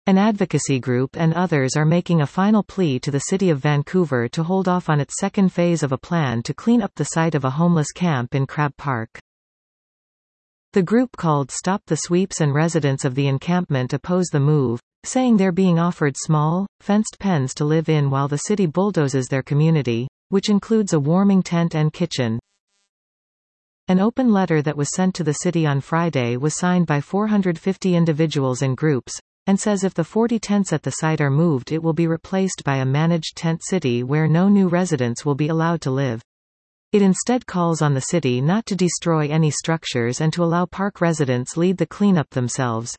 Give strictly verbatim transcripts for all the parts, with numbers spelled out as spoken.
An advocacy group and others are making a final plea to the City of Vancouver to hold off on its second phase of a plan to clean up the site of a homeless camp in Crab Park. The group called Stop the Sweeps, and residents of the encampment oppose the move, saying they're being offered small, fenced pens to live in while the city bulldozes their community, which includes a warming tent and kitchen. An open letter that was sent to the city on Friday was signed by four hundred fifty individuals and groups, and says if the forty tents at the site are moved, it will be replaced by a managed tent city where no new residents will be allowed to live. It instead calls on the city not to destroy any structures and to allow park residents lead the cleanup themselves.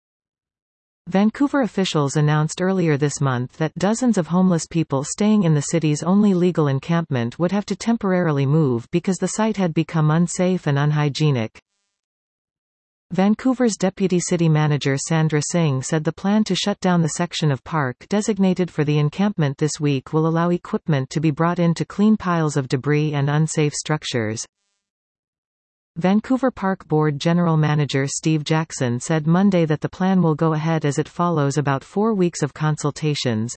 Vancouver officials announced earlier this month that dozens of homeless people staying in the city's only legal encampment would have to temporarily move because the site had become unsafe and unhygienic. Vancouver's deputy city manager Sandra Singh said the plan to shut down the section of park designated for the encampment this week will allow equipment to be brought in to clean piles of debris and unsafe structures. Vancouver Park Board General Manager Steve Jackson said Monday that the plan will go ahead as it follows about four weeks of consultations.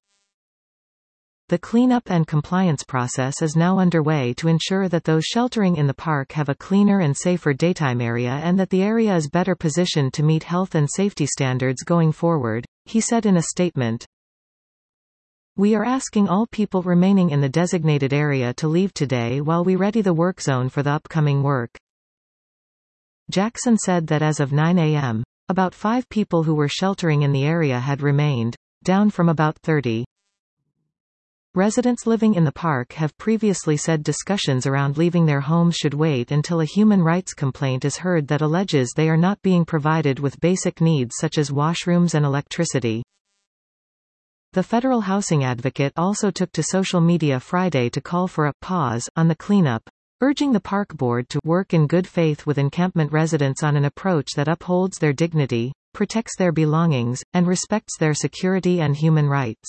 The cleanup and compliance process is now underway to ensure that those sheltering in the park have a cleaner and safer daytime area and that the area is better positioned to meet health and safety standards going forward, he said in a statement. We are asking all people remaining in the designated area to leave today while we ready the work zone for the upcoming work. Jackson said that as of nine a m, about five people who were sheltering in the area had remained, down from about thirty. Residents living in the park have previously said discussions around leaving their homes should wait until a human rights complaint is heard that alleges they are not being provided with basic needs such as washrooms and electricity. The federal housing advocate also took to social media Friday to call for a pause on the cleanup, urging the park board to work in good faith with encampment residents on an approach that upholds their dignity, protects their belongings, and respects their security and human rights.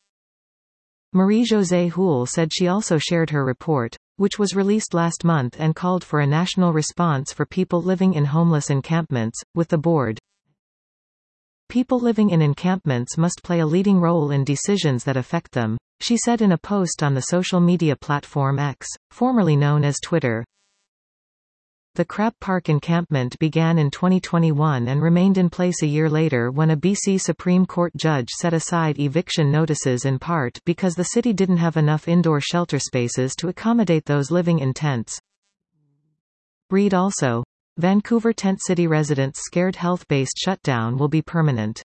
Marie-Josée Houle said she also shared her report, which was released last month and called for a national response for people living in homeless encampments, with the board. People living in encampments must play a leading role in decisions that affect them, she said in a post on the social media platform X, formerly known as Twitter. The Crab Park encampment began in twenty twenty-one and remained in place a year later when a B C Supreme Court judge set aside eviction notices in part because the city didn't have enough indoor shelter spaces to accommodate those living in tents. Read also. Vancouver tent city residents scared health-based shutdown will be permanent.